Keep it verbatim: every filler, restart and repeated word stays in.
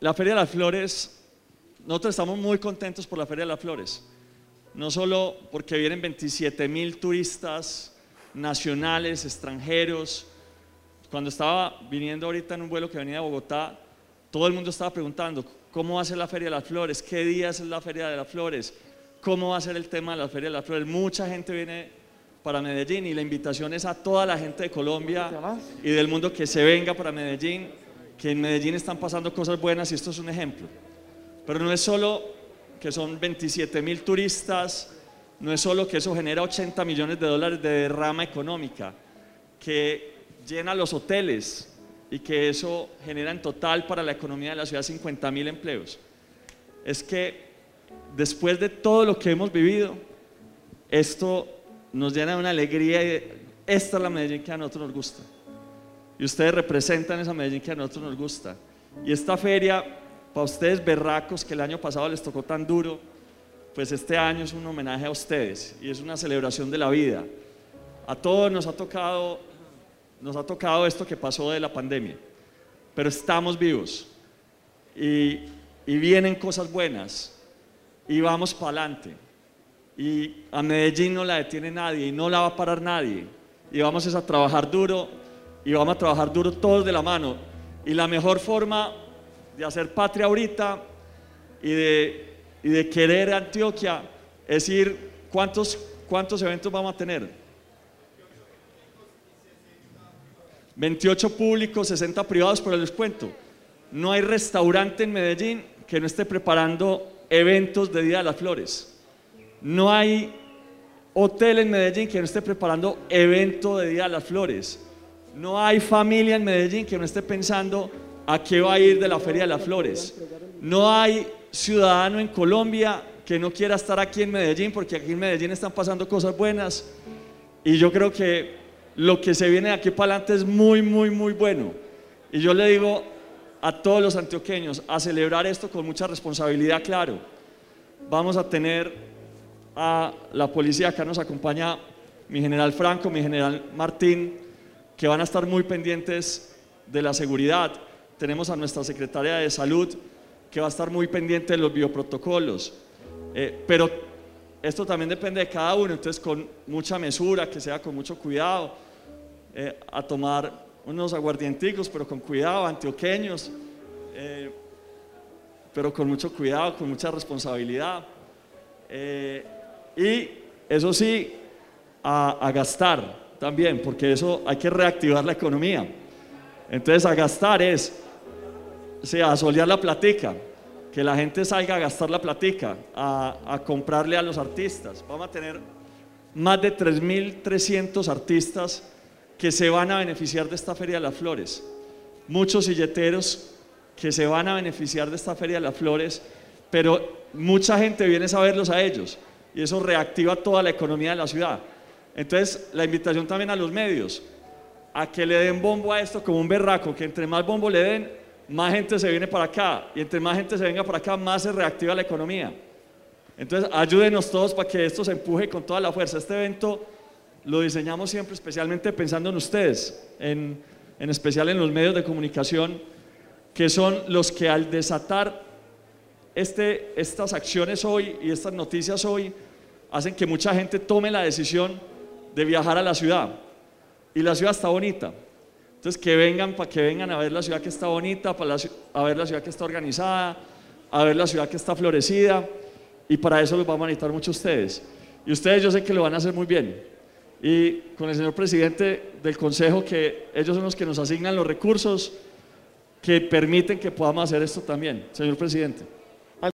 la Feria de las Flores, nosotros estamos muy contentos por la Feria de las Flores, no solo porque vienen veintisiete mil turistas nacionales, extranjeros. Cuando estaba viniendo ahorita en un vuelo que venía de Bogotá, todo el mundo estaba preguntando cómo va a ser la Feria de las Flores, qué días es la Feria de las Flores, cómo va a ser el tema de la Feria de las Flores. Mucha gente viene para Medellín y la invitación es a toda la gente de Colombia y del mundo que se venga para Medellín, que en Medellín están pasando cosas buenas y esto es un ejemplo. Pero no es solo que son veintisiete mil turistas, no es solo que eso genera ochenta millones de dólares de derrama económica, que llena los hoteles y que eso genera en total para la economía de la ciudad cincuenta mil empleos. Es que después de todo lo que hemos vivido, esto nos llena de una alegría y esta es la Medellín que a nosotros nos gusta. Y ustedes representan esa Medellín que a nosotros nos gusta. Y esta feria, para ustedes berracos que el año pasado les tocó tan duro, pues este año es un homenaje a ustedes y es una celebración de la vida. A todos nos ha tocado, nos ha tocado esto que pasó de la pandemia, pero estamos vivos y, y vienen cosas buenas y vamos para adelante. Y a Medellín no la detiene nadie y no la va a parar nadie. Y vamos a trabajar duro y vamos a trabajar duro todos de la mano. Y la mejor forma de hacer patria ahorita y de, y de querer Antioquia es ir, ¿cuántos, cuántos eventos vamos a tener? veintiocho públicos, sesenta privados, pero les cuento, no hay restaurante en Medellín que no esté preparando eventos de Día de las Flores. No hay hotel en Medellín que no esté preparando evento de Día de las Flores. No hay familia en Medellín que no esté pensando a qué va a ir de la Feria de las Flores. No hay ciudadano en Colombia que no quiera estar aquí en Medellín, porque aquí en Medellín están pasando cosas buenas y yo creo que lo que se viene de aquí para adelante es muy, muy, muy bueno. Y yo le digo a todos los antioqueños a celebrar esto con mucha responsabilidad, claro. Vamos a tener a la policía, acá nos acompaña mi general Franco, mi general Martín, que van a estar muy pendientes de la seguridad. Tenemos a nuestra secretaria de salud que va a estar muy pendiente de los bioprotocolos, eh, pero esto también depende de cada uno, entonces con mucha mesura, que sea con mucho cuidado, eh, a tomar unos aguardienticos, pero con cuidado, antioqueños, eh, pero con mucho cuidado, con mucha responsabilidad. Eh, y eso sí, a, a gastar también, porque eso hay que reactivar la economía. Entonces a gastar es, o sea, a solear la platica, que la gente salga a gastar la platica, a, a comprarle a los artistas. Vamos a tener más de tres mil trescientos artistas que se van a beneficiar de esta Feria de las Flores, muchos silleteros que se van a beneficiar de esta Feria de las Flores, pero mucha gente viene a verlos a ellos y eso reactiva toda la economía de la ciudad. Entonces la invitación también a los medios a que le den bombo a esto como un berraco, que entre más bombo le den, más gente se viene para acá y entre más gente se venga para acá, más se reactiva la economía. Entonces ayúdenos todos para que esto se empuje con toda la fuerza. Este evento lo diseñamos siempre especialmente pensando en ustedes, en, en especial en los medios de comunicación, que son los que al desatar este, estas acciones hoy y estas noticias hoy hacen que mucha gente tome la decisión de viajar a la ciudad. Y la ciudad está bonita, entonces que vengan, para que vengan a ver la ciudad que está bonita, para la, a ver la ciudad que está organizada, a ver la ciudad que está florecida, y para eso los vamos a necesitar mucho ustedes. Y ustedes yo sé que lo van a hacer muy bien, y con el señor presidente del consejo, que ellos son los que nos asignan los recursos que permiten que podamos hacer esto también. Señor presidente.